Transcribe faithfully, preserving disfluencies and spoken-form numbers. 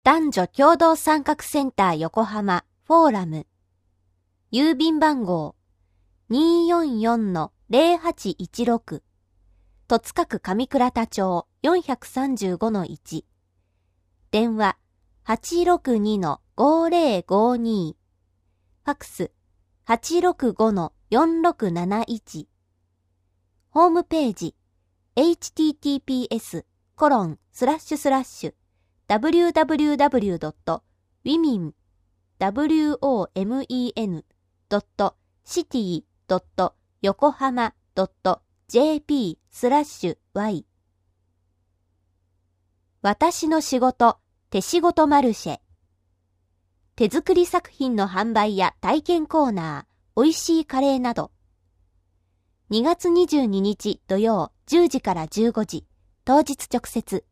男女共同参画センター横浜フォーラム郵便番号 にーよんよんのゼロはちいちろく 戸塚区上倉田町 よんさんごのいち 電話 はちろくにのごゼロごに ファクス はちろくごのよんろくなないち ホームページ エイチティーティーピーエスコロンスラッシュスラッシュダブリューダブリューダブリュードットウィミンダブリューオーエムイーエヌドットシティドットヨコハマドットジェーピースラッシュワイ私の仕事手仕事マルシェ手作り作品の販売や体験コーナー、おいしいカレーなどにがつにじゅうににち土曜じゅうじからじゅうごじ当日直接